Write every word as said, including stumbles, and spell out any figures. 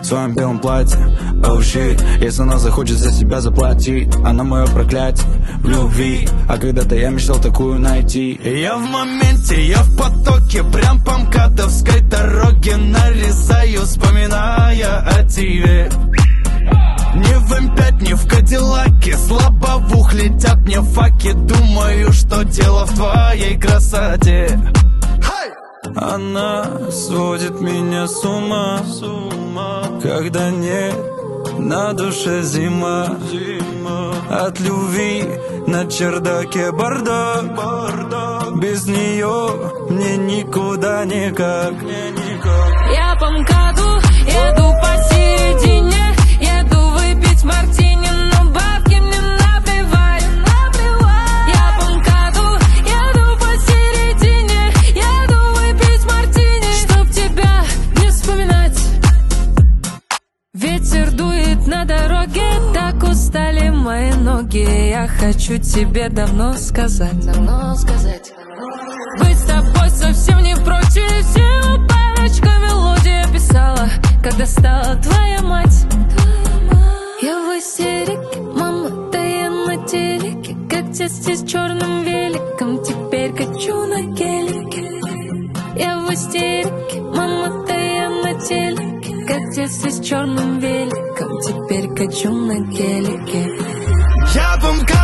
своем белом платье. Oh shit, если она захочет за себя заплатить, она мое проклятие в любви. А когда-то я мечтал такую найти. Я в моменте, я в потоке, прям по МКАДовской дороге нарезаю, вспоминая о тебе. Не в эм пять, не в Кадиллаке, слабо в ух летят мне факи. Думаю, что дело в твоей красоте. Она сводит меня с ума, с ума, когда нет на душе зима. Зима. От любви на чердаке бардак, бардак. Без нее мне никуда никак, мне никак. Я по МКАДу еду посередине, еду выпить мартини, но бабки мне наплевать, наплевать. Я по МКАДу еду посередине, еду выпить мартини, чтоб тебя не вспоминать. Ветер дует на дороге, так устали мои ноги. Я хочу тебе давно сказать, давно сказать. Быть с тобой совсем не против, всего парочка мелодий я писала, когда стала твоя мать. Я в истерике, мама, да я на телеке, как тесте с черным великом, теперь качу на гелике. Я в истерике, мама, да я на телеке, как тесте с черным великом, теперь качу на гелике. Я по МКАДу